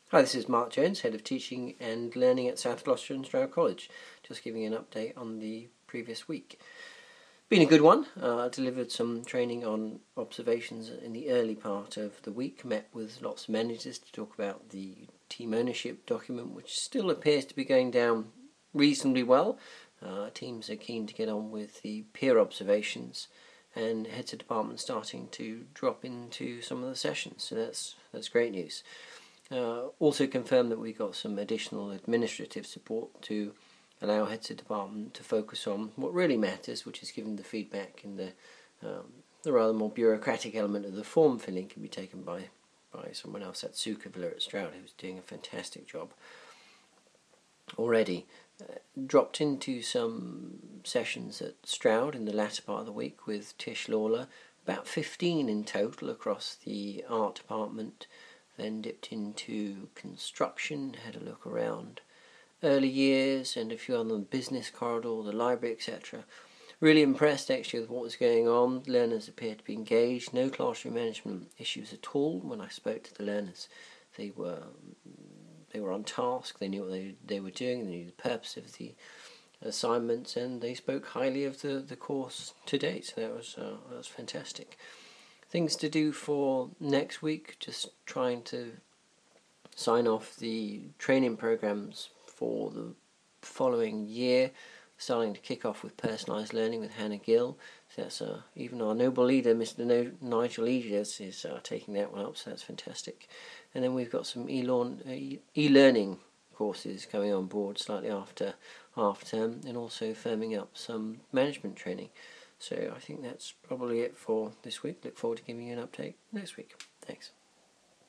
Hi, this is Mark Jones, Head of Teaching and Learning at South Gloucester and Stroud College. Just giving you an update on the previous week. Been a good one. I delivered some training on observations in the early part of the week. Met with lots of managers to talk about the team ownership document, which still appears to be going down reasonably well. Teams are keen to get on with the peer observations, and heads of department starting to drop into some of the sessions. So that's great news. Also confirmed that we got some additional administrative support to allow heads of department to focus on what really matters, which is giving the feedback, and the rather more bureaucratic element of the form filling can be taken by someone else at Sukavilla at Stroud, who's doing a fantastic job already. Dropped into some sessions at Stroud in the latter part of the week with Tish Lawler, about 15 in total across the art department. Then dipped into construction, had a look around early years and a few on the business corridor, the library, etc. Really impressed actually with what was going on. Learners appeared to be engaged. No classroom management issues at all. When I spoke to the learners, they were on task. They knew what they were doing. They knew the purpose of the assignments, and they spoke highly of the course to date. So that was fantastic. Things to do for next week, just trying to sign off the training programs for the following year, starting to kick off with personalised learning with Hannah Gill. So that's even our noble leader, Mr. Nigel Aegis, is taking that one up, so that's fantastic. And then we've got some e-learning courses coming on board slightly after half term, and also firming up some management training. So I think that's probably it for this week. Look forward to giving you an update next week. Thanks.